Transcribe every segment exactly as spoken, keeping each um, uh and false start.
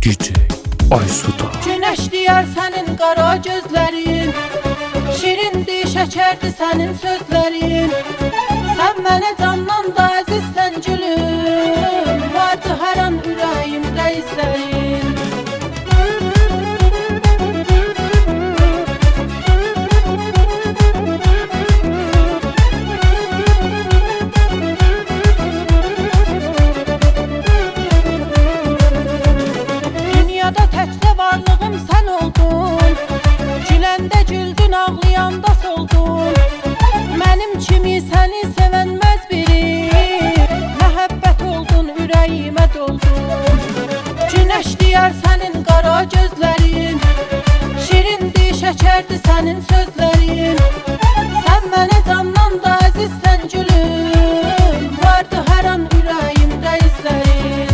D J Aysuda. Güneş diyar sənin qara gözlərin, şirindir, şəkərdir sənin sözlərin. Sən mənə candan da əzizsən gülüm, vardı hər an ürəyimdə izlərin. Dünyada təkcə varlığım sən oldun, güləndə güldün, ağlayanda soldun. Mənim kimi səni sevənməz biri, məhəbbət oldun, ürəyimə doldun. Günəş diyar sənin qara gözlərin, şirindir, şəkərdir sənin sözlərin. Sən mənə candan da əzizsən gülüm, vardı hər an ürəyimdə izlərin.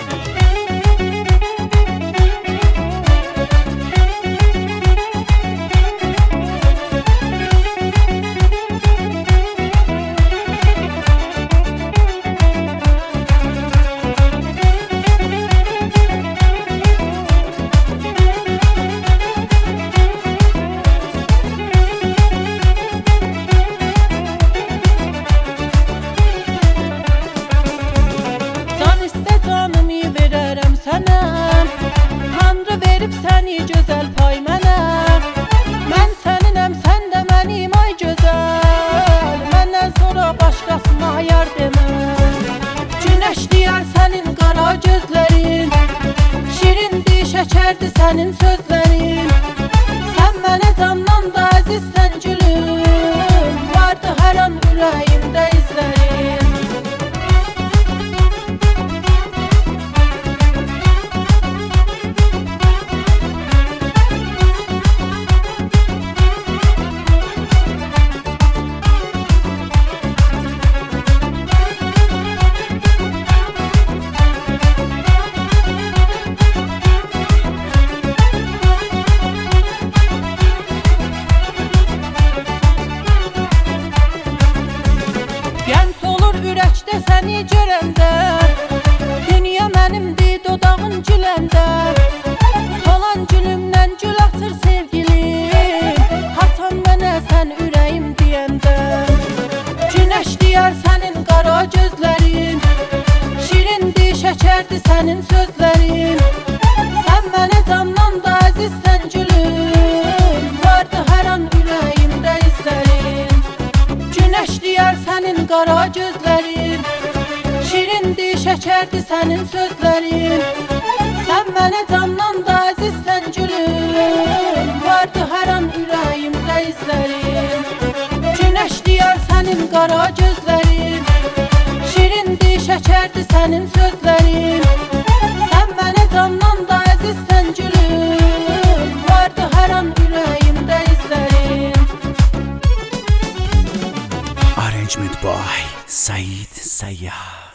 Tanrı verib səni gözəl pay mənə, mən səninəm, sən də mənim ay gözəl. Məndən sonra başqasına yar demə. Günəş diyar sənin qara gözlərin, şirindir, şəkərdir sənin sözlərin. Sən mənə candan da əzizsən gülüm, vardı hər an ürəyimdə izlərin. Ürəkdə səni görəndə, dünya mənimdir dodağın güləndə. Solan gülümdən gül atır sevgilim, hatan mənə sən ürəyim deyəndə. Günəş diyar sənin qara gözlərin, şirindir, şəkərdir sənin sözlərin. Sən mənə candan da əzizsən gülüm, vardı hər an ürəyimdə izlərin. Günəş diyar sənin qara gözlərin, şirindir, şəkərdir sənin sözlərin. Sən mənə candan da əzizsən gülüm, vardı hər an ürəyimdə izlərin. Günəş diyar sənin qara gözlərin, şirindir, şəkərdir sənin sözlərin. Sən mənə candan da əzizsən gülüm, vardı hər an ürəyimdə izlərin. Arrangement by Said Sayyah.